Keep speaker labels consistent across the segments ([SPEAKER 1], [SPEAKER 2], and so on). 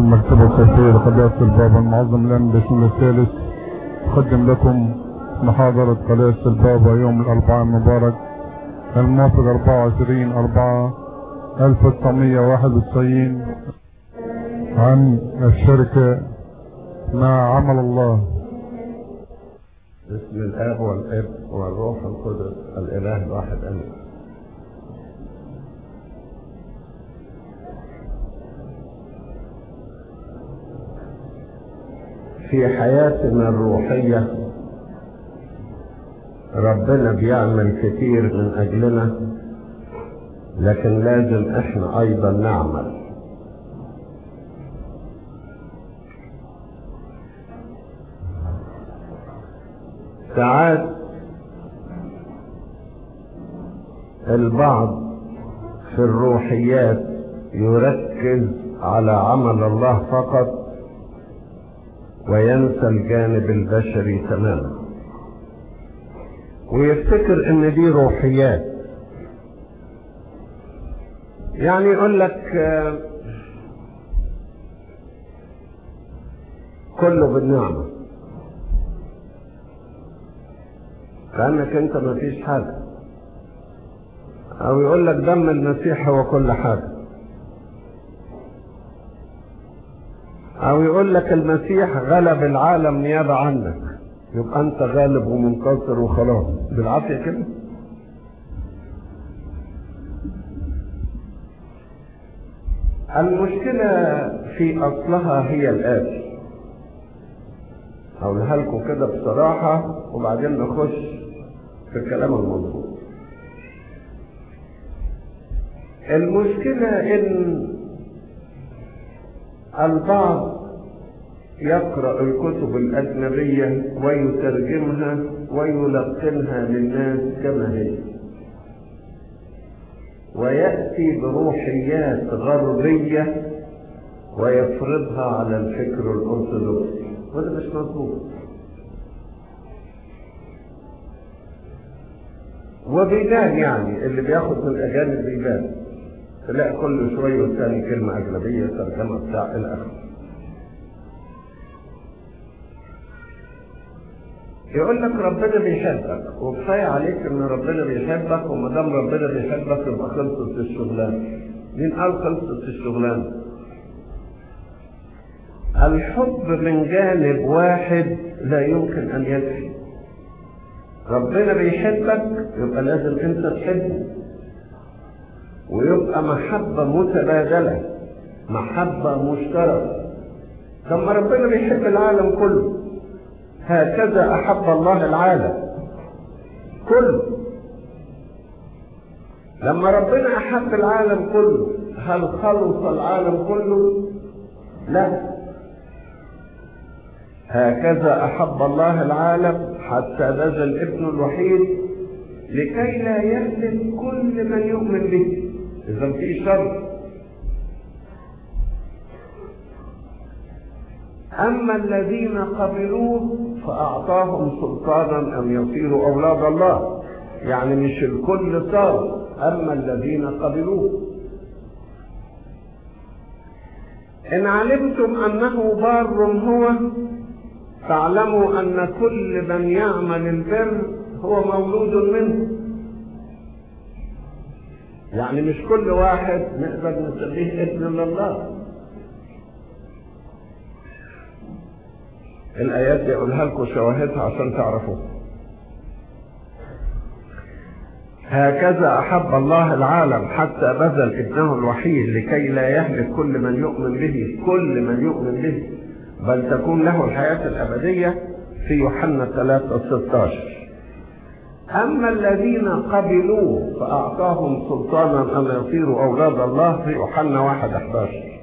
[SPEAKER 1] المكتبة الصوفية لقداسة البابا المعظم لنا باسم الثالث أقدم لكم محاضرة قداسة البابا يوم الأربعاء المبارك الموافق 24/4/1991 عن الشركة مع عمل الله.
[SPEAKER 2] باسم الآب والابن والروح القدس الإله الواحد آمين. في حياتنا الروحية ربنا بيعمل كتير من أجلنا، لكن لازم احنا أيضا نعمل. ساعات البعض في الروحيات يركز على عمل الله فقط وينسى الجانب البشري تماما، ويفتكر ان دي روحيات. يعني يقول لك كله بالنعمة، كأنك انت ما فيش حاجة، او يقول لك دم المسيح هو كل حاجة، او يقول لك المسيح غلب العالم نيابة عنك، يبقى انت غالب ومنتصر وخلاص بالعافية كده. المشكلة في اصلها هي الآتي، هقولها لكم كده بصراحة وبعدين نخش في الكلام المظبوط. المشكلة ان البعض يقرأ الكتب الأجنبية ويترجمها ويلقنها للناس كما هي، ويأتي بروحيات غربية ويفرضها على الفكر الأرثوذكسي، وده مش مظبوط. وبيبان يعني اللي بياخد من الأجانب بيبان، تلاقي كل شوية والثاني كلمة أجنبية ترجمة بتاع الآخر. يقول لك ربنا بيحبك، وكفاية عليك ان ربنا بيحبك، وما دام ربنا بيحبك يبقى خلصت الشغلانة. مين قال خلصت الشغلانة؟ الحب من جانب واحد لا يمكن ان يكفي. ربنا بيحبك يبقى لازم انت تحبه، ويبقى محبة متبادلة، محبة مشتركة. ثم ربنا بيحب العالم كله، هكذا أحب الله العالم كله. لما ربنا أحب العالم كله، هل خلص العالم كله؟ لا. هكذا أحب الله العالم حتى بذل ابنه الوحيد لكي لا يهلك كل من يؤمن به. إذا في شر. أما الذين قبلوه فأعطاهم سلطانا أن يصيروا أولاد الله. يعني مش الكل صار، أما الذين قبلوه. إن علمتم أنه بار هو فاعلموا أن كل من يعمل البر هو مولود منه. يعني مش كل واحد نقدر نسميه ابن لله. الآيات دي أقولها لكم شواهدها عشان تعرفوا. هكذا أحب الله العالم حتى بذل ابنه الوحيد لكي لا يهلك كل من يؤمن به، كل من يؤمن به، بل تكون له الحياة الأبدية، في يوحنا 3:16. أما الذين قبلوه فأعطاهم سلطانا أن يصيروا أولاد الله، في يوحنا 1:11.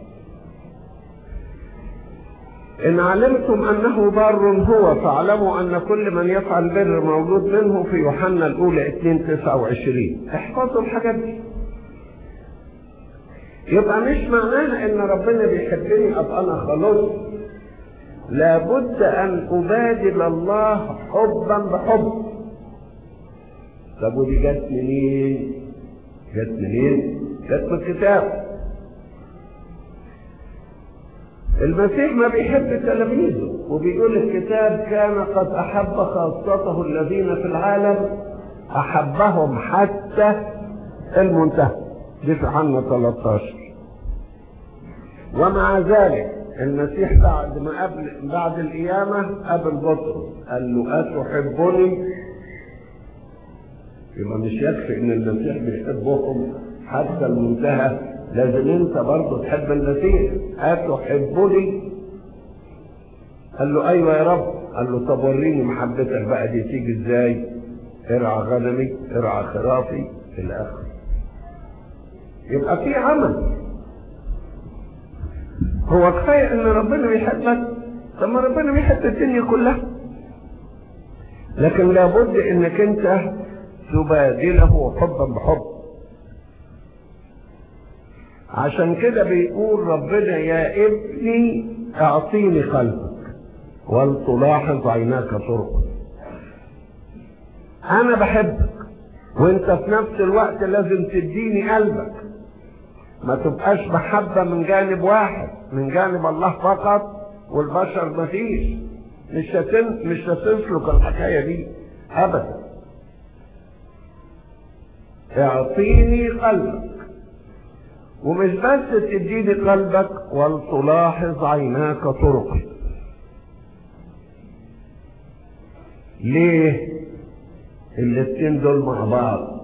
[SPEAKER 2] إن علمتم أنه بار هو فاعلموا أن كل من يفعل بر مولود منه، في يوحنا الأولى 2:29. احفظوا الحاجات دي. يبقى مش معناها إن ربنا بيحبني أبقى أنا خلاص. لابد أن أبادل الله حبا بحب. طب ودي جت منين؟ جت من الكتاب. المسيح ما بيحب تلاميذه، وبيقول الكتاب كان قد أحب خاصته الذين في العالم أحبهم حتى المنتهى، دي في يوحنا 13. ومع ذلك المسيح بعد القيامة قابل بطرس قال له أتحبني؟ يبقى مش يكفي ان المسيح بيحبهم حتى المنتهى، لازم انت برضه تحب المسيح. أتحبني؟ قال له ايوه يا رب. قال له طب وريني محبتك بقى دي تيجي ازاي؟ ارعى غنمي، ارعى خرافي في الاخر. يبقى في عمل. هو كفايه ان ربنا بيحبك؟ طب ما ربنا بيحب الدنيا كلها، لكن لابد انك انت تبادله حبا بحب. عشان كده بيقول ربنا يا ابني اعطيني قلبك ولتلاحظ عيناك طرقك. انا بحبك وانت في نفس الوقت لازم تديني قلبك. ما تبقاش محبة من جانب واحد، من جانب الله فقط والبشر مفيش. مش هتسلك الحكاية دي ابدا. اعطيني قلبك، ومش بس تديني قلبك ولتلاحظ عيناك طرقي. ليه الاتنين دول مع بعض؟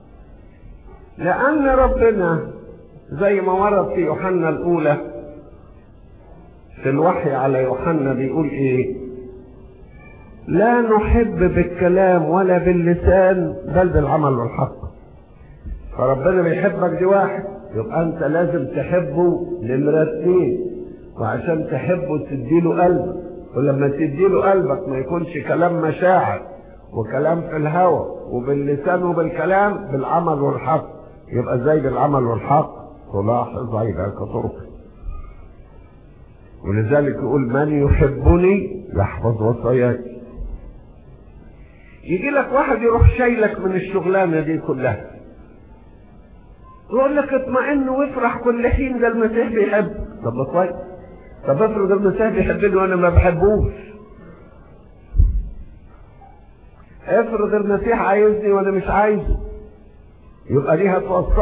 [SPEAKER 2] لأن ربنا زي ما ورد في يوحنا الأولى في الوحي على يوحنا بيقول ايه؟ لا نحب بالكلام ولا باللسان بل بالعمل والحق. فربنا بيحبك دي واحد، يبقى انت لازم تحبه نمرة 2، وعشان تحبه تديله قلبك. ولما تديله قلبك ما يكونش كلام مشاعر وكلام في الهوى وباللسان وبالكلام، بالعمل والحق. يبقى زي بالعمل والحق تلاحظ عيناك طرقي. ولذلك يقول من يحبني يحفظ وصاياي. يجي لك واحد يروح شايلك من الشغلانه دي كلها، يقول لك اطمئن وافرح كل حين، ده المسيح بيحبك. طب كويس، طب افرض المسيح بيحبني وانا ما بحبوش. افرض المسيح عايزني وانا مش عايزه، يبقى دي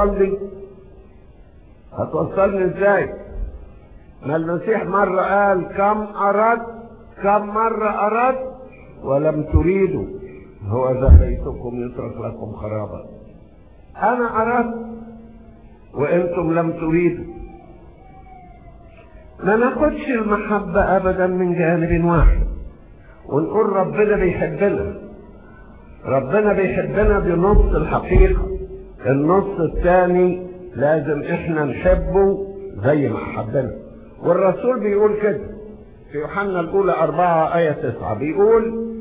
[SPEAKER 2] هتوصلني ازاي؟ ما المسيح مرة قال كم مرة أردت ولم تريدوا، هو ذا بيتكم يترك لكم خرابا. أنا أردت وأنتم لم تريدوا. ما ناخدش المحبة أبدا من جانب واحد ونقول ربنا بيحبنا. ربنا بيحبنا بنص الحقيقة، النص الثاني لازم احنا نحبه زي ما حبنا. والرسول بيقول كده في يوحنا الأولى 4:9 بيقول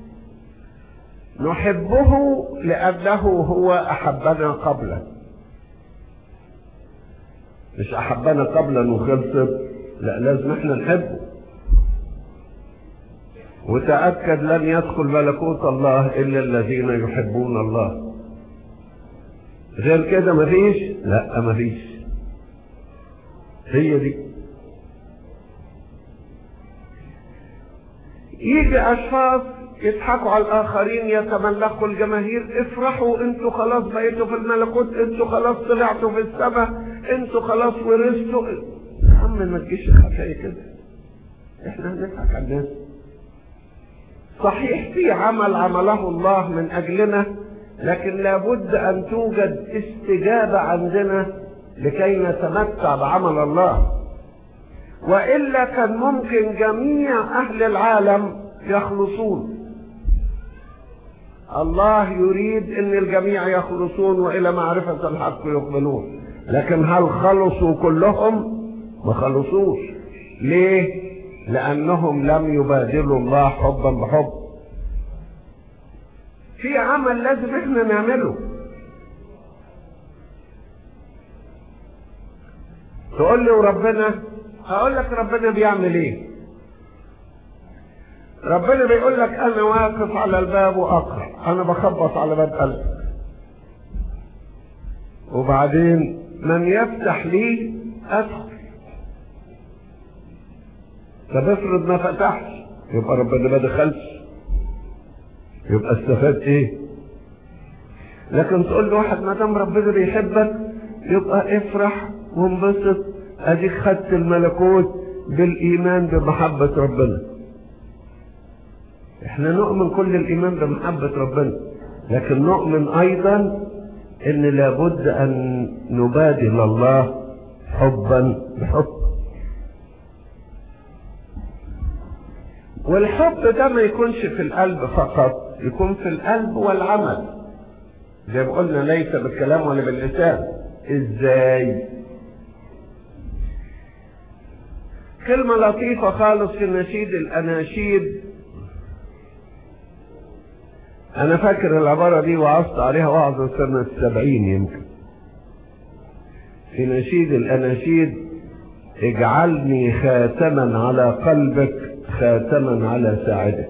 [SPEAKER 2] نحبه لأنه هو أحبنا قبلا. مش أحبنا قبلا وخلصت، لا، لازم احنا نحبه. وتأكد لن يدخل ملكوت الله إلا الذين يحبون الله. غير كده مفيش، لا مفيش. هي دي. يجي أشخاص يضحكوا على الآخرين، يتملقوا الجماهير، افرحوا انتوا خلاص بقيتوا في الملكوت، انتوا خلاص طلعتوا في السماء، انتوا خلاص ورثتوا. يا عم ما تجيش الحكاية كده، احنا هنضحك على الناس. صحيح في عمل عمله الله من أجلنا، لكن لابد أن توجد استجابة عندنا لكي نتمتع بعمل الله. وإلا كان ممكن جميع أهل العالم يخلصون. الله يريد أن الجميع يخلصون وإلى معرفة الحق يقبلون، لكن هل خلصوا كلهم؟ ما خلصوش. ليه؟ لأنهم لم يبادلوا الله حبا بحب. في عمل لازم احنا نعمله. تقول لي وربنا، هقول لك ربنا بيعمل ايه. ربنا بيقول لك انا واقف على الباب واقرع، انا بخبط على باب قلبك، وبعدين من يفتح لي ادخل. طب افرض ما فتحش، يبقى ربنا ما دخلش، يبقى استفاد ايه؟ لكن تقول له واحد ما دام ربنا بيحبك يبقى افرح وانبسط، اديك خدت الملكوت بالايمان بمحبة ربنا. احنا نؤمن كل الايمان بمحبة ربنا، لكن نؤمن ايضا ان لابد ان نبادل الله حبا بحب. والحب ده ما يكونش في القلب فقط، يكون في القلب والعمل، زي ما قلنا ليس بالكلام ولا باللسان. ازاي؟ كلمة لطيفة خالص في نشيد الأناشيد، أنا فاكر العبارة دي وعظت عليها وعظ سنة 70 يمكن. في نشيد الأناشيد: اجعلني خاتما على قلبك، خاتما على ساعدك.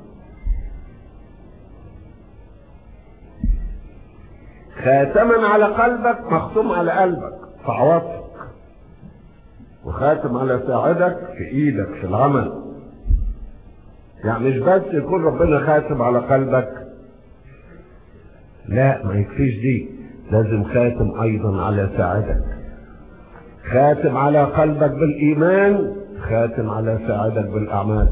[SPEAKER 2] خاتما على قلبك، مختوم على قلبك في عواطفك، وخاتم على ساعدك في ايدك في العمل. يعني مش بس يكون ربنا خاتم على قلبك، لا ما يكفيش دي، لازم خاتم ايضا على ساعدك. خاتم على قلبك بالايمان، خاتم على ساعدك بالاعمال.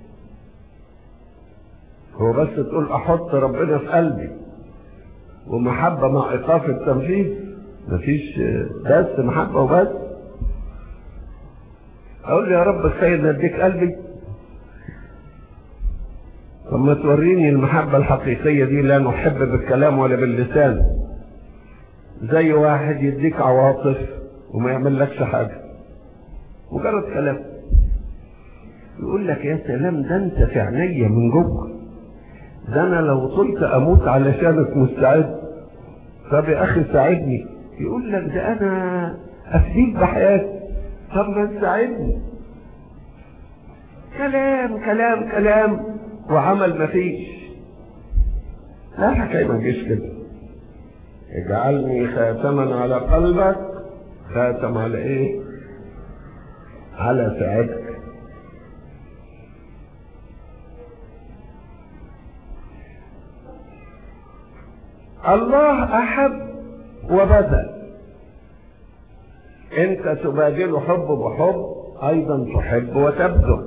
[SPEAKER 2] هو بس تقول احط ربنا في قلبي ومحبة مع ايقاف التنفيذ؟ مفيش بس محبة وبس. اقول له يا رب السيد نديك قلبي، طب ما توريني المحبة الحقيقية دي، لا نحب بالكلام ولا باللسان. زي واحد يديك عواطف وما يعمل لكش حاجة، مجرد كلام، يقول لك يا سلام ده انت في عينيا من جوه، ده انا لو طلت اموت علشانك مستعد، طب يا اخي ساعدني. يقول لك ده انا افديك بحياتي، طب ما تساعدني. كلام كلام كلام وعمل مفيش. لا الحكاية ما تجيش كده. اجعلني خاتما على قلبك، خاتم على ايه؟ على ساعدك. الله احب وبذل، انت تبادل حب بحب، ايضا تحب وتبذل.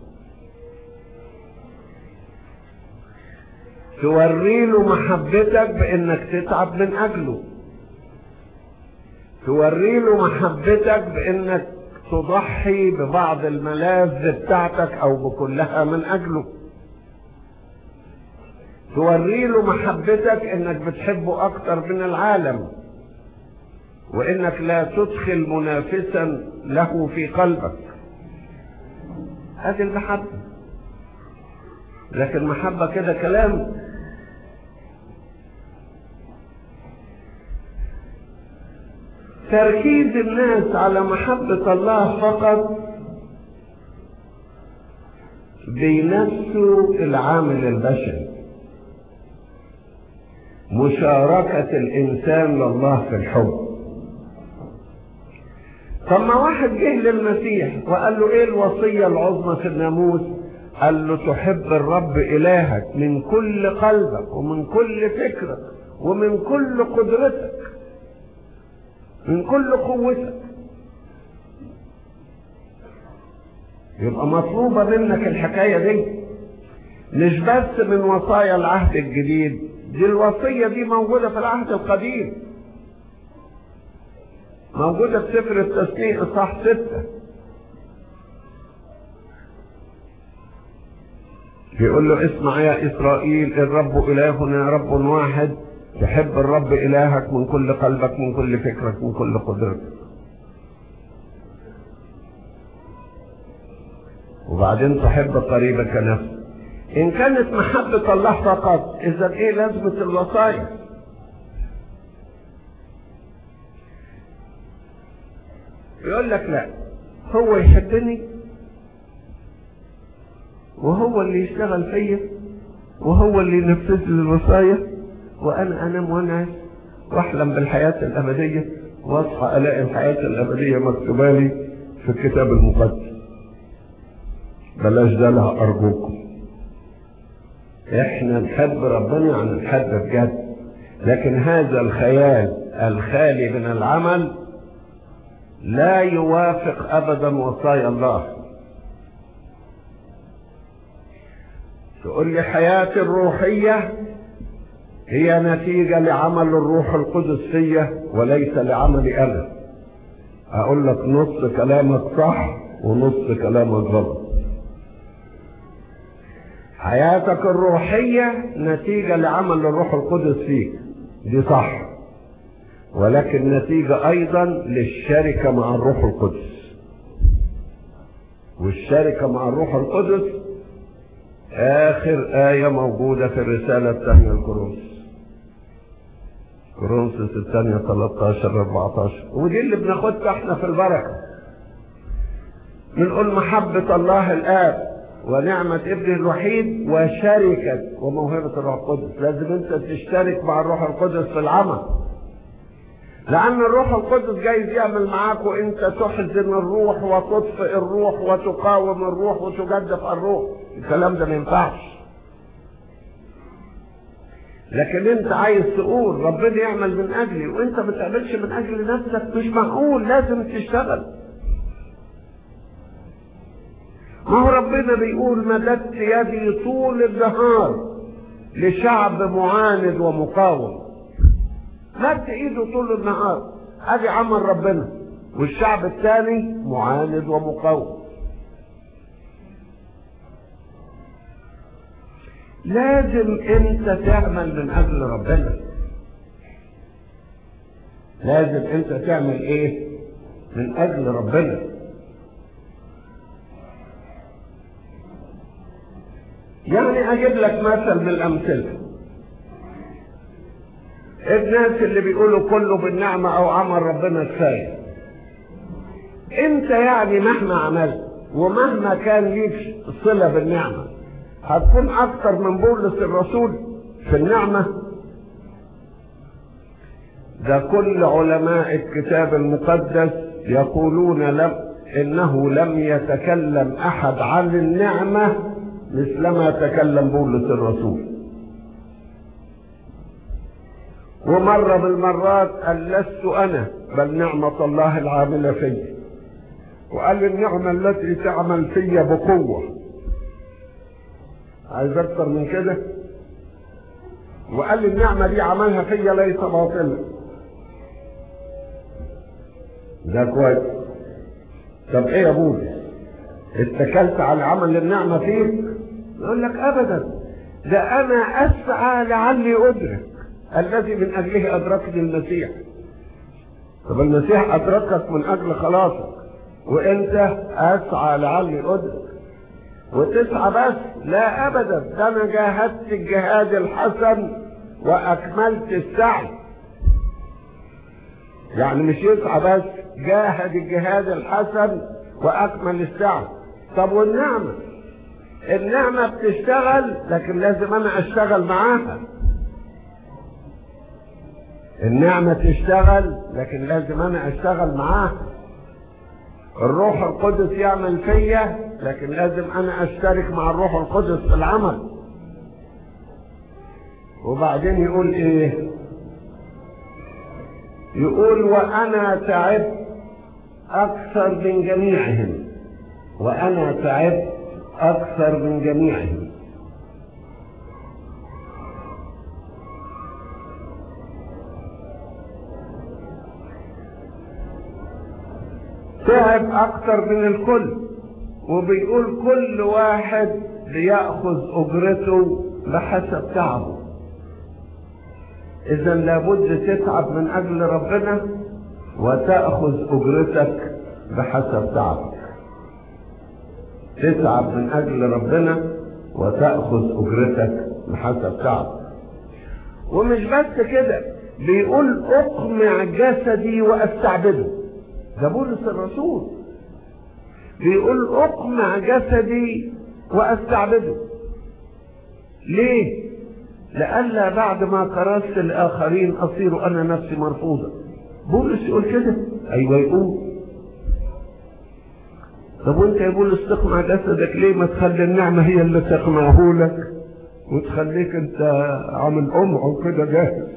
[SPEAKER 2] توري له محبتك بانك تتعب من اجله، توري له محبتك بانك تضحي ببعض الملاذ بتاعتك او بكلها من اجله. توري له محبتك انك بتحبه اكتر من العالم، وانك لا تدخل منافسا له في قلبك. هذه المحبة. لكن محبة كده كلام. تركيز الناس على محبة الله فقط بينسوا العامل البشري، مشاركة الإنسان لله في الحب. طب ما واحد جه للمسيح وقال له ايه الوصية العظمى في الناموس؟ قال له تحب الرب إلهك من كل قلبك ومن كل فكرك ومن كل قدرتك من كل قوتك. يبقى مطلوبة منك الحكاية دي، مش بس من وصايا العهد الجديد، دي الوصية دي موجودة في العهد القديم، موجودة في سفر التثنية اصحاح 6. بيقول له اسمع يا إسرائيل، الرب إلهنا رب واحد، تحب الرب إلهك من كل قلبك من كل فكرك من كل قدرتك. وبعدين تحب قريبك نفسك. إن كانت محبة الله فقط، إذا إيه لازمة الوصايا؟ يقول لك لا، هو يحبني وهو اللي يشتغل فيا وهو اللي ينفذ لي الوصايا، وانا انام وانعس واحلم بالحياة الابدية واصحى الاقي الحياة الابدية مكتوبة لي في الكتاب المقدس. بلاش دلع أرجوكم. احنا نحب ربنا يعني نحب بجد، لكن هذا الخيال الخالي من العمل لا يوافق أبدا وصايا الله. تقول لي حياتي الروحية هي نتيجة لعمل الروح القدس فيا وليس لعملي أنا. أقول لك نص كلامك صح ونص كلامك غلط. حياتك الروحية نتيجة لعمل الروح القدس فيك، دي صح، ولكن نتيجة أيضا للشركة مع الروح القدس. والشركة مع الروح القدس آخر آية موجودة في الرسالة الثانية كورنثوس الثانية 13-14، ودي اللي بناخدها احنا في البركة. بنقول محبة الله الآب ونعمة ابنه الوحيد وشركة وموهبة الروح القدس. لازم انت تشترك مع الروح القدس في العمل، لأن الروح القدس جايز يعمل معاك وانت تحزن الروح وتطفئ الروح وتقاوم الروح وتجدف الروح. الكلام ده ما ينفعش. لكن انت عايز تقول ربنا يعمل من اجلي وانت ما تعملش من اجل نفسك، مش معقول. لازم تشتغل. ما هو ربنا بيقول مددت يدي طول النهار لشعب معاند ومقاوم. مد ايده طول النهار، ادي عمل ربنا، والشعب الثاني معاند ومقاوم. لازم انت تعمل من اجل ربنا. لازم انت تعمل ايه من اجل ربنا. يعني اجيب لك مثل من الامثله. الناس اللي بيقولوا كله بالنعمه او عمل ربنا كفايه، انت يعني مهما عملت ومهما كان ليك صله بالنعمه هتكون اكتر من بولس الرسول في النعمه؟ ده كل علماء الكتاب المقدس يقولون انه لم يتكلم احد عن النعمه مثلما تكلم بولس الرسول. ومرة بالمرات قال لست انا بل نعمة الله العاملة فيا، وقال النعمة التي تعمل فيا بقوة. عايز اكتر من كده؟ وقال النعمة دي عملها فيا ليس باطلا. ده كويس. طب ايه يا بولس، اتكلت على عمل النعمة فيك؟ يقول لك ابدا، ده انا اسعى لعلي ادرك الذي من اجله ادركني المسيح. طب المسيح ادركك من اجل خلاصك، وانت اسعى لعلي ادرك. وتسعى بس؟ لا ابدا، ده انا جاهدت الجهاد الحسن واكملت السعي. يعني مش يسعى بس، جاهد الجهاد الحسن واكمل السعي. طب والنعمة؟ النعمة بتشتغل لكن لازم انا اشتغل معاها. النعمة تشتغل لكن لازم انا اشتغل معاها. الروح القدس يعمل فيا لكن لازم انا اشترك مع الروح القدس في العمل. وبعدين يقول ايه؟ يقول وانا تعبت اكثر من جميعهم. وانا تعبت اكثر من جميعهم. تعب اكثر من الكل، وبيقول كل واحد ليأخذ اجرته بحسب تعبه. اذا لابد تتعب من اجل ربنا وتأخذ اجرتك بحسب تعبك. تتعب من اجل ربنا وتأخذ اجرتك بحسب تعبك. ومش بس كده، بيقول اقمع جسدي واستعبده. ده بولس الرسول بيقول اقمع جسدي واستعبده. ليه؟ لئلا بعد ما كرست الاخرين اصير انا نفسي مرفوضة. بولس يقول كده؟ ايوه يقول. طب وانت يا بولس تقنع جسدك ليه؟ ما تخلي النعمة هي اللي تقنعه لك وتخليك انت عامل قمع كده جاهز.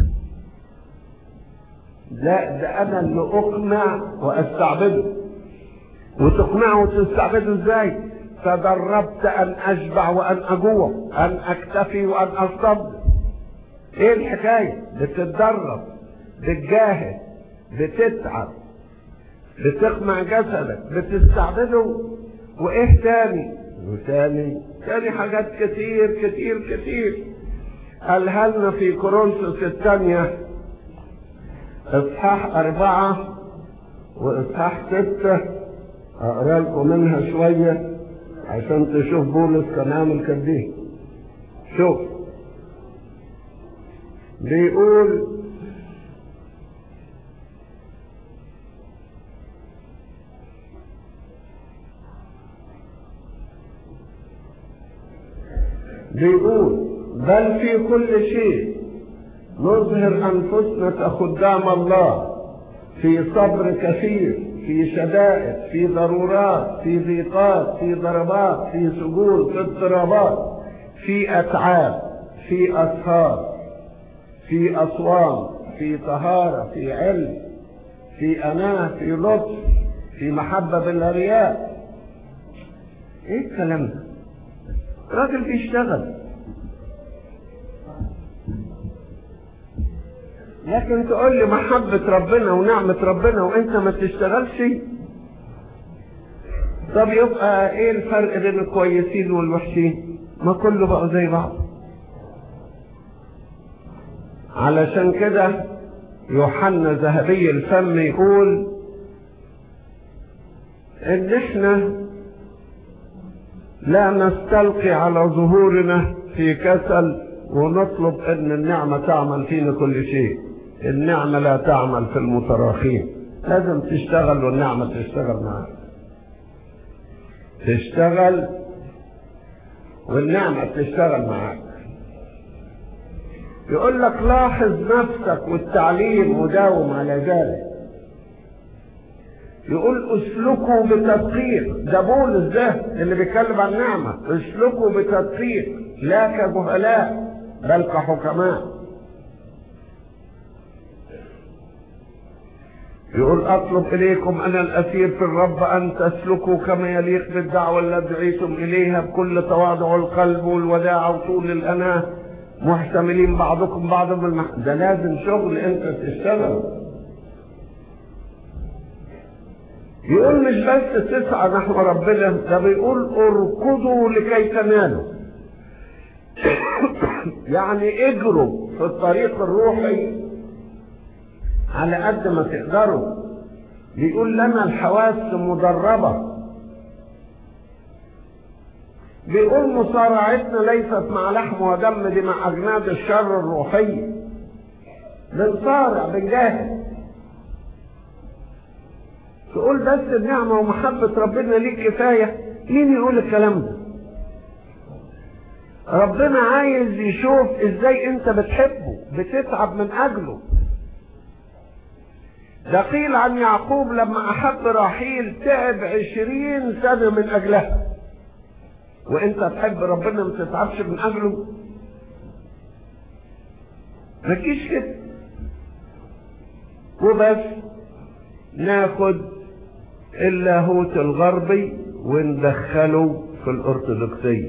[SPEAKER 2] لا، ده انا اللي اقنع واستعبده. وتقنعه وتستعبده ازاي؟ تدربت ان اشبع وان اجوع، ان اكتفي وان اصطبر. ايه الحكاية؟ بتتدرب، بتجاهد، بتتعب، بتقنع جسدك، بتستعبده. وايه تاني حاجات كتير كتير كتير. قالها لنا في كورنثوس الثانية اصحاح 4 واصحاح 6. اقرا لكم منها شوية عشان تشوف بولس كان عامل كده. شوف بيقول بل في كل شيء نظهر أنفسنا كخدام الله في صبر كثير، في شدائد، في ضرورات، في ضيقات، في ضربات، في سجون، في اضطرابات، في أتعاب، في أسهار، في أصوام، في طهارة، في علم، في أناة، في لطف، في محبة بلا رياء. ايه الكلام ده؟ راجل بيشتغل، لكن تقول لي محبة ربنا ونعمة ربنا وانت ما تشتغلش؟ طب يبقى ايه الفرق بين الكويسين والوحشين؟ ما كله بقى زي بعض. علشان كده يوحنا ذهبي الفم يقول ان احنا لا نستلقي على ظهورنا في كسل ونطلب ان النعمة تعمل فينا كل شيء. النعمة لا تعمل في المتراخين، لازم تشتغل والنعمة تشتغل معاك. تشتغل والنعمة تشتغل معاك. يقول لك لاحظ نفسك والتعليم وداوم على ذلك. يقول اسلكوا بتدقيق. ده بولس ده اللي بيتكلم عن النعمة. اسلكوا بتدقيق لا كجهلاء بل كحكماء. يقول اطلب اليكم انا الاسير في الرب ان تسلكوا كما يليق بالدعوة التي دعيتم اليها بكل تواضع القلب والوداع وطول الاناه محتملين بعضكم بعضا ده لازم شغل انت تشتغل. يقول مش بس تسعى نحو ربنا، ده بيقول اركضوا لكي تنالوا. يعني اجروا في الطريق الروحي على قد ما تقدروا. بيقول لنا الحواس مدربة. بيقول مصارعتنا ليست مع لحم ودم، دي مع أجناد الشر الروحي. بنصارع، بنجاهد. تقول بس النعمة ومحبة ربنا ليك كفاية. مين يقول الكلام ده؟ ربنا عايز يشوف ازاي انت بتحبه، بتتعب من اجله. ده قيل عن يعقوب لما احب راحيل تعب 20 سنة من اجلها. وانت تحب ربنا ما تتعبش من اجله؟ ما تجيش كده وبس ناخد اللاهوت الغربي وندخله في الارثوذكسية.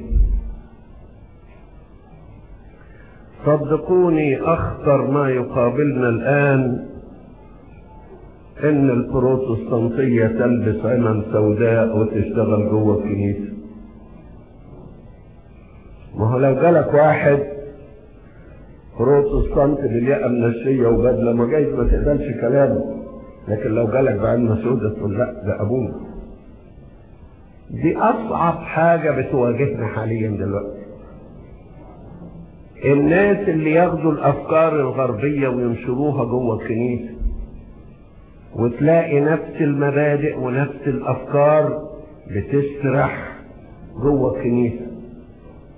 [SPEAKER 2] صدقوني اخطر ما يقابلنا الان ان البروتستانتية تلبس عمم سوداء وتشتغل جوه الكنيسة. ما هو لو جالك واحد بروتستانت بالياقة النشية وبدلة ما جايز ما تقبلش كلامه، لكن لو جالك بعلم سوداء تقول لا ده ابونا. دي اصعب حاجة بتواجهنا حاليا دلوقتي. الناس اللي ياخدوا الافكار الغربية وينشروها جوه الكنيسة، وتلاقي نفس المبادئ ونفس الافكار بتسرح جوه الكنيسة.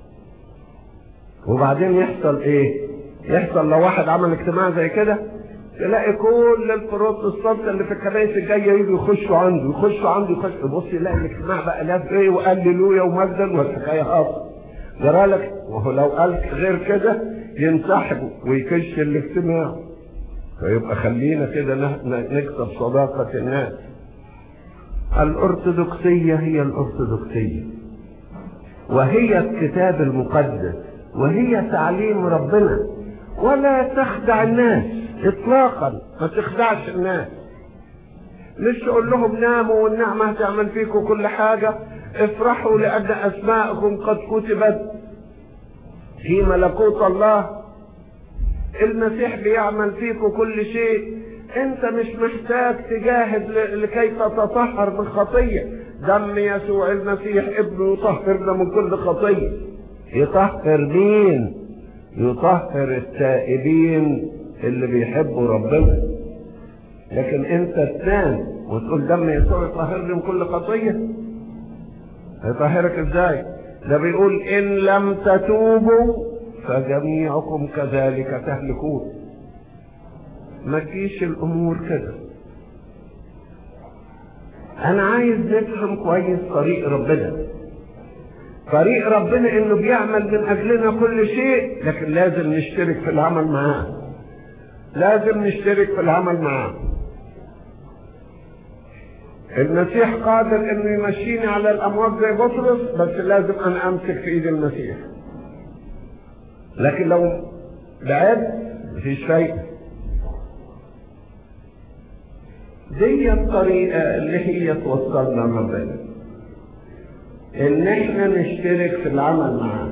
[SPEAKER 2] وبعدين يحصل ايه؟ يحصل لو واحد عمل اجتماع زي كده تلاقي كل البروتستانت اللي في الكنائس الجايه يجوا يخشوا عنده بص يلاقي الاجتماع بقى لاف ايه وهللويا ومجدا والحكايه هاصله. جرالك وهو لو قال غير كده ينسحبوا ويكش الاجتماع. فيبقى خلينا كده نكسب صداقه الناس. الأرثوذكسية هي الأرثوذكسية، وهي الكتاب المقدس، وهي تعليم ربنا، ولا تخدع الناس إطلاقا. ما تخدعش الناس، مش تقول لهم ناموا والنعمة هتعمل فيكم كل حاجة، افرحوا لأن أسماءكم قد كتبت في ملكوت الله. المسيح بيعمل فيكم كل شيء، انت مش محتاج تجاهد لكي تتطهر من خطية. دم يسوع المسيح ابنه يطهرنا من كل خطية. يطهر مين؟ يطهر التائبين اللي بيحبوا ربنا. لكن انت تنام وتقول دم يسوع يطهرني من كل خطية، يطهرك ازاي؟ ده بيقول ان لم تتوبوا فجميعكم كذلك تهلكون. ما تجيش الامور كده. انا عايز نفهم كويس طريق ربنا. طريق ربنا انه بيعمل من اجلنا كل شيء، لكن لازم نشترك في العمل معاه. لازم نشترك في العمل معاه. المسيح قادر انه يمشيني على الامواج زي بطرس، بس لازم انا امسك في ايد المسيح. لكن لو بعدت مفيش فايده. دي الطريقة اللي هي توصلنا لربنا، ان احنا نشترك في العمل معاه،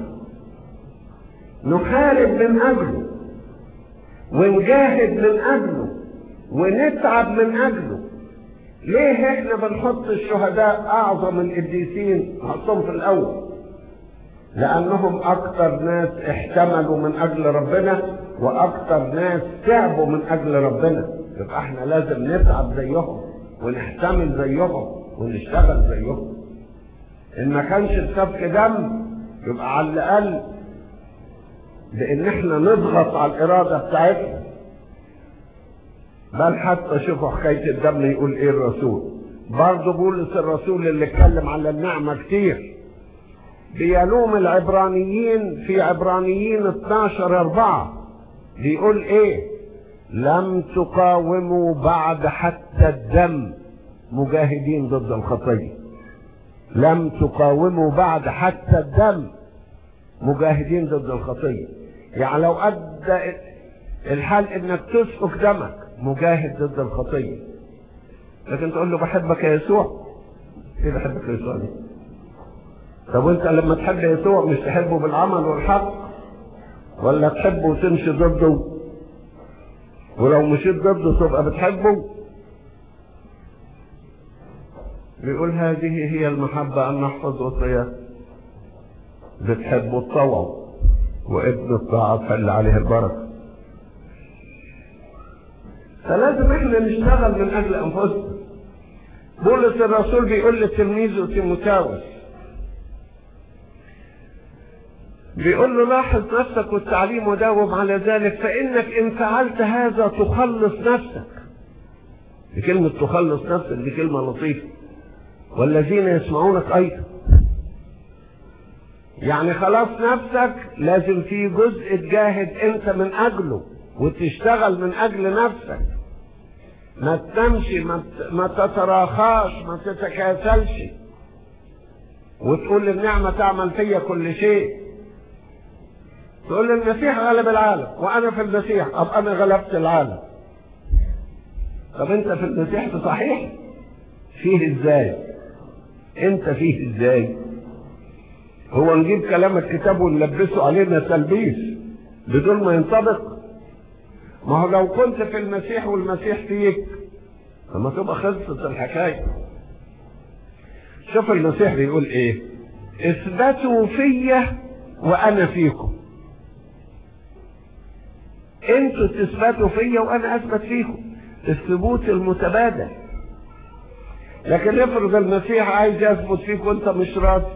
[SPEAKER 2] نحارب من اجله ونجاهد من اجله ونتعب من اجله. ليه احنا بنحط الشهداء اعظم القديسين نحطهم في الاول؟ لانهم اكتر ناس احتملوا من اجل ربنا، واكتر ناس تعبوا من اجل ربنا. يبقى احنا لازم نتعب زيهم ونحتمل زيهم ونشتغل زيهم. ان ما كانش السفك دم يبقى على الاقل بان احنا نضغط على الاراده بتاعتنا. بل حتى شوفوا حكايه الدم يقول ايه الرسول. برضه بولس الرسول اللي اتكلم على النعمه كتير بيلوم العبرانيين في عبرانيين 12:4 بيقول ايه؟ لم تقاوموا بعد حتى الدم مجاهدين ضد الخطيه. لم تقاوموا بعد حتى الدم مجاهدين ضد الخطيه. يعني لو ادى الحال انك تسفك دمك مجاهد ضد الخطيه. لكن تقول له بحبك يا يسوع. ايه بحبك يا يسوع دي؟ طب وانت لما تحب يسوع مش تحبه بالعمل والحق، ولا تحبه وتمشي ضده؟ ولو مشيت ضده تبقى بتحبه؟ بيقول هذه هي المحبة أن نحفظ وصيات. بتحبه الطوع، وابن الطاعة تحل عليه البركة. فلازم احنا نشتغل من أجل أنفسنا. بولس الرسول بيقول لتلميذه تيموثاوس، بيقول له لاحظ نفسك والتعليم وداوم على ذلك، فإنك إن فعلت هذا تخلص نفسك. دي كلمة تخلص نفسك دي كلمة لطيفة. والذين يسمعونك أيضا. يعني خلاص نفسك لازم في جزء تجاهد أنت من أجله وتشتغل من أجل نفسك. ما تنامش، ما تتراخاش، ما تتكاسلش وتقول النعمة تعمل فيا كل شيء. تقول المسيح غلب العالم وانا في المسيح، ابقى انا غلبت العالم. طب انت في المسيح صحيح؟ فيه ازاي؟ انت فيه ازاي؟ هو نجيب كلام الكتاب ونلبسه علينا تلبيس بدون ما ينطبق؟ ما هو لو كنت في المسيح والمسيح فيك لما تبقى خلصت الحكايه. شوف المسيح بيقول ايه؟ اثبتوا فيا وانا فيكم. انتوا تثبتوا فيا وانا اثبت فيكم. الثبوت المتبادل. لكن افرض المسيح عايز يثبت فيك وانت مش راضي،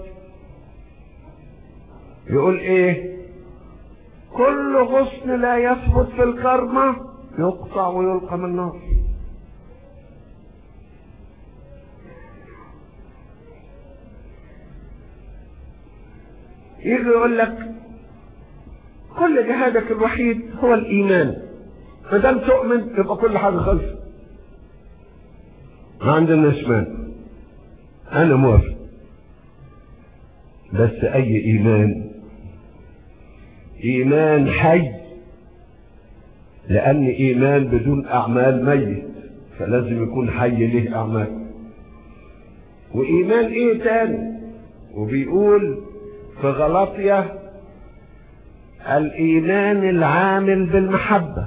[SPEAKER 2] يقول ايه؟ كل غصن لا يثبت في الكرمة يقطع ويلقى من النار. يجي يقول لك كل جهادك الوحيد هو الإيمان، ما دام تؤمن يبقى كل حاجة خلصت. ما عندناش مانع، أنا موافق، بس أي إيمان؟ إيمان حي، لأن إيمان بدون أعمال ميت، فلازم يكون حي له أعمال. وإيمان إيه تاني؟ وبيقول في غلاطية الإيمان العامل بالمحبة.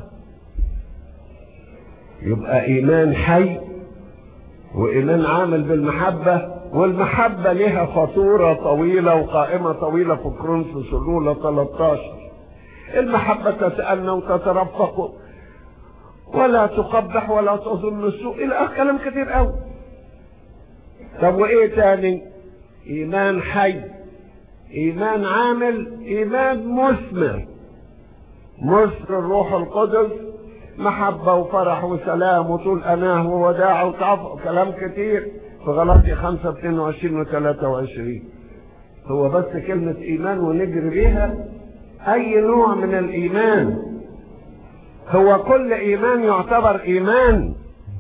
[SPEAKER 2] يبقى إيمان حي وإيمان عامل بالمحبة، والمحبة لها فاتورة طويلة وقائمة طويلة في كورنثوس الأولى 13. المحبة تتأنى وتترفق ولا تقبح ولا تظن السوء إلى آخر كلام كتير قوي. طب وإيه تاني؟ إيمان حي، إيمان عامل، إيمان مثمر. مثمر الروح القدس، محبة وفرح وسلام وطول أناه ووداع وتعفف، كلام كتير في غلاطية 5:22 و 23. هو بس كلمة إيمان ونجري بيها؟ أي نوع من الإيمان؟ هو كل إيمان يعتبر إيمان؟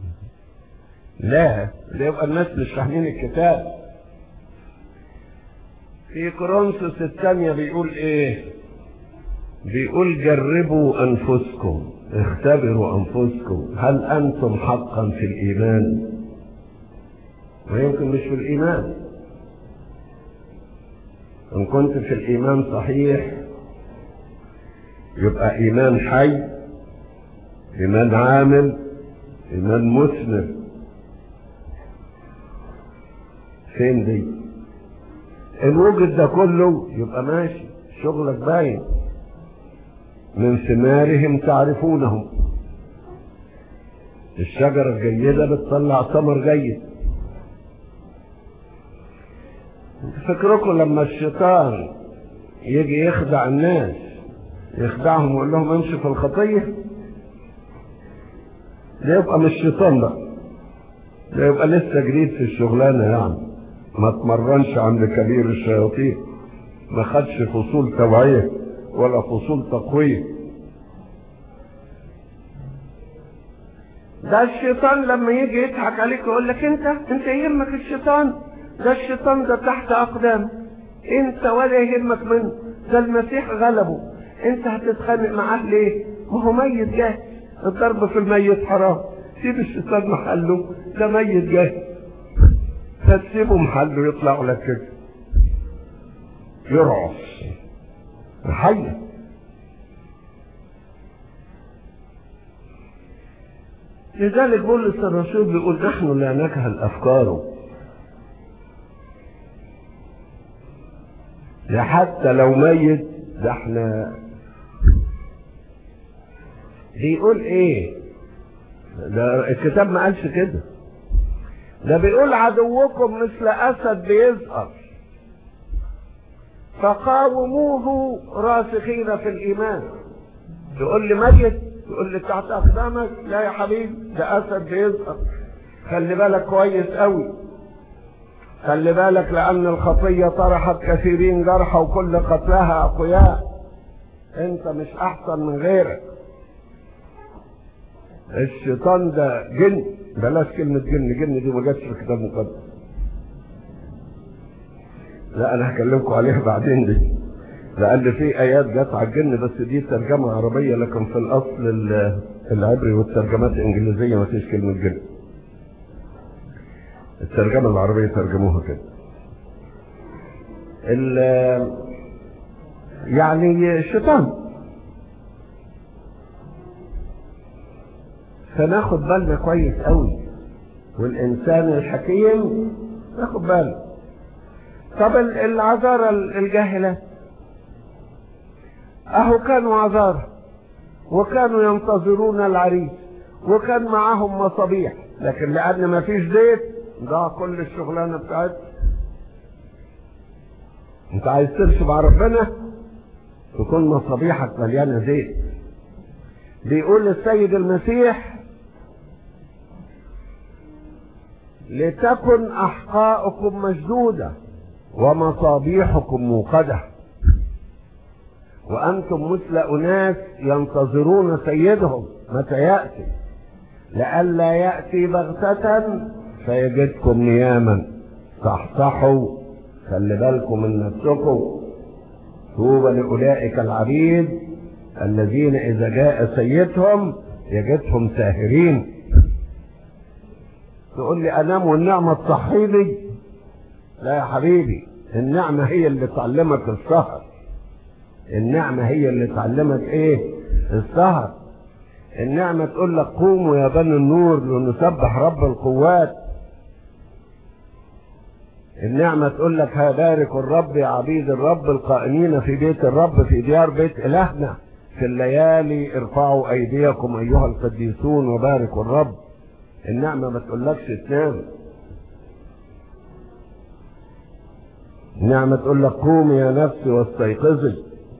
[SPEAKER 2] لا، ده يبقى الناس مش فاهمين الكتاب. في كورنثوس الثانية بيقول إيه؟ بيقول جربوا أنفسكم، اختبروا أنفسكم هل أنتم حقا في الإيمان؟ ويمكن مش في الإيمان. إن كنت في الإيمان صحيح يبقى إيمان حي، إيمان عامل، إيمان مثمر. فين دي؟ إن وجد ده كله يبقى ماشي، شغلك باين. من ثمارهم تعرفونهم. الشجرة الجيدة بتطلع ثمر جيد. فكركم لما الشيطان يجي يخدع الناس، يخدعهم ويقول لهم امشي في الخطية، ده يبقى مش شيطان بقى، ده يبقى لسه جديد في الشغلانة، يعني ما اتمرنش عند كبير الشياطين، ما خدش فصول توعية ولا فصول تقوية. ده الشيطان لما يجي يضحك عليك يقول لك انت يهمك الشيطان، ده الشيطان ده تحت اقدام، انت ولا يهمك منه، ده المسيح غلبه، انت هتتخانق معاه ليه؟ ما هو ميت جاهز، الضرب في الميت حرام، سيب الشيطان محله، ده ميت جاهز، فتسيبه محله يطلع لك كده يرعص محية. لذلك بولس الرسول بيقول نحن لا نجهل أفكاره، ده حتى لو ميت، ده احنا بيقول ايه؟ ده الكتاب ما قالش كده، ده بيقول عدوكم مثل أسد بيزقر فقاوموه راسخين في الإيمان. تقول لي ميت، تقول لي تحت أقدامك، لا يا حبيبي، ده أسد بيزقر. خلي بالك كويس قوي، خلي بالك، لأن الخطية طرحت كثيرين جرحى وكل قتلها أقوياء. أنت مش أحسن من غيرك. الشيطان ده جن، بلاش كلمة جن دي ما جاتش في الكتاب المقدس، لا أنا هكلمكم عليها بعدين دي، لأن في آيات جت على الجن بس دي ترجمة عربية، لكن في الأصل العبري والترجمات الإنجليزية ما فيش كلمة جن، الترجمة العربية ترجموها كده. يعني شيطان، فناخد بالنا كويس قوي، والإنسان الحكيم ناخد باله. طب العذارى الجاهلة اهو كانوا عذارى وكانوا ينتظرون العريس وكان معاهم مصابيح، لكن لأن ما فيش زيت ضاع كل الشغلانة بتاعتهم. انت عايز تمشي مع ربنا تكون مصابيحك مليانة زيت، بيقول السيد المسيح: لتكن أحقاؤكم مشدودة ومصابيحكم موقدة، وأنتم مثل أناس ينتظرون سيدهم متى يأتي، لئلا يأتي بغتة فيجدكم نياما. صحصحوا، خلي بالكم من نفسكم. طوبى لأولئك العبيد الذين إذا جاء سيدهم يجدهم ساهرين. تقول لي أنام والنعمة تصحيني؟ لا يا حبيبي، النعمة هي اللي تعلمك السهر. النعمة هي اللي تعلمك ايه؟ السهر. النعمة تقول لك: قوموا يا بني النور لنسبح رب القوات. النعمة تقول لك: بارك الرب يا عبيد الرب القائمين في بيت الرب في ديار بيت إلهنا، في الليالي ارفعوا أيديكم أيها القديسون وباركوا الرب. النعمة ما تقولكش تنام. النعمة تقول لك: قومي يا نفسي واستيقظي.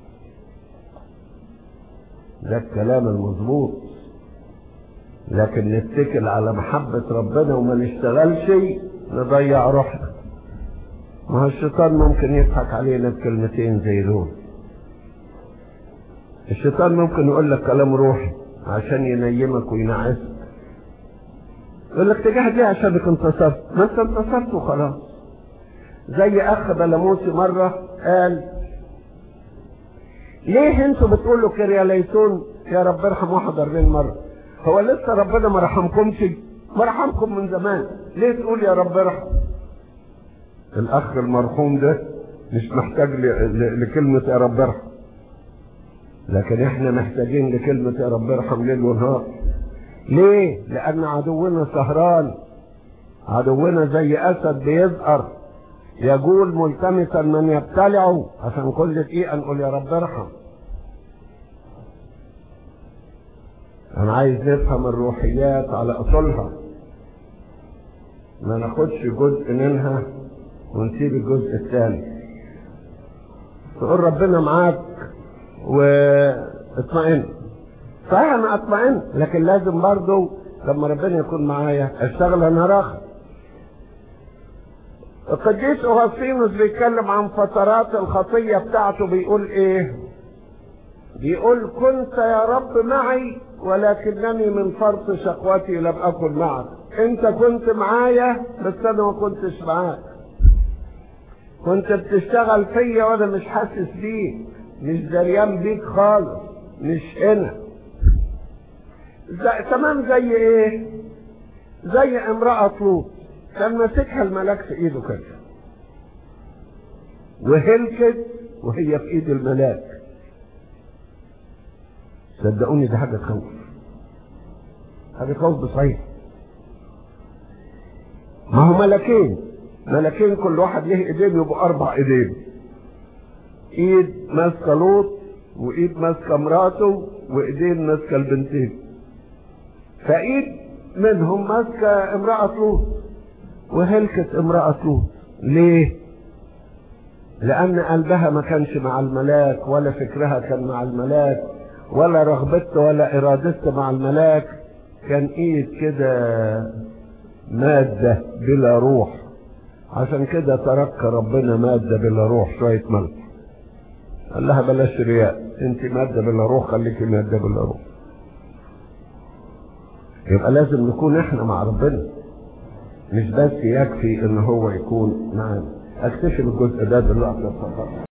[SPEAKER 2] ده الكلام المظبوط. لكن نتكل على محبة ربنا وما نشتغلش نضيع روحنا. ما هو الشيطان ممكن يضحك علينا بكلمتين زي دول. الشيطان ممكن يقول لك كلام روحي عشان ينيمك وينعسك. يقول لك: تجاهد ليه عشانك انتصرت؟ ما انت انتصرت وخلاص. زي اخ بلاموسي مرة قال: ليه انتوا بتقولوا كرياليتون يا رب ارحم 41 مرة؟ هو لسه ربنا ما رحمكمش؟ ما رحمكم من زمان، ليه تقول يا رب ارحم؟ الاخ المرحوم ده مش محتاج لكلمة يا رب ارحم، لكن احنا محتاجين لكلمة يا رب ارحم ليل ونهار. ليه؟ لان عدونا سهران، عدونا زي اسد بيزقر يقول ملتمسا من يبتلعه، عشان كل دقيقة نقول يا رب ارحم. انا عايز نفهم الروحيات على اصولها، ما ناخدش جزء منها ونسيب الجزء الثاني. تقول ربنا معاك واطمئن. صحيح انا اطمئن، لكن لازم برضو لما ربنا يكون معايا اشتغل انا راخر. القديس أوغسطينوس بيتكلم عن فترات الخطية بتاعته، بيقول ايه؟ بيقول: كنت يا رب معي ولكنني من فرط شقوتي لم أكن معك. انت كنت معايا بس انا ما كنتش معاك. كنت بتشتغل فيا وانا مش حاسس بيك، مش دريان بيك خالص، مش هنا. تمام. زي ايه؟ زي امرأة لوط، كان ماسكها الملاك في ايده كده وهلكت وهي في ايد الملاك. صدقوني ده حاجة تخوف، حاجة تخوف بصحيح. ما هو ملكين كل واحد له ايدين، يبقوا 4 ايدين. ايد ماسكة لوط، وايد ماسكة مراته، وايدين ماسكة البنتين. فايد منهم ماسكة امرأة لوط، وهلكت امرأة لوط. ليه؟ لأن قلبها ما كانش مع الملاك، ولا فكرها كان مع الملاك، ولا رغبتها ولا إرادتها مع الملاك. كان إيد كده مادة بلا روح. عشان كده ترك ربنا مادة بلا روح، شوية ملح. قال لها: بلاش رياء، انت مادة بلا روح، خليكي مادة بلا روح. يبقى لازم نكون احنا مع ربنا، مش بس يكفي ان هو يكون معانا. اكتشف الجزء ده دلوقتي.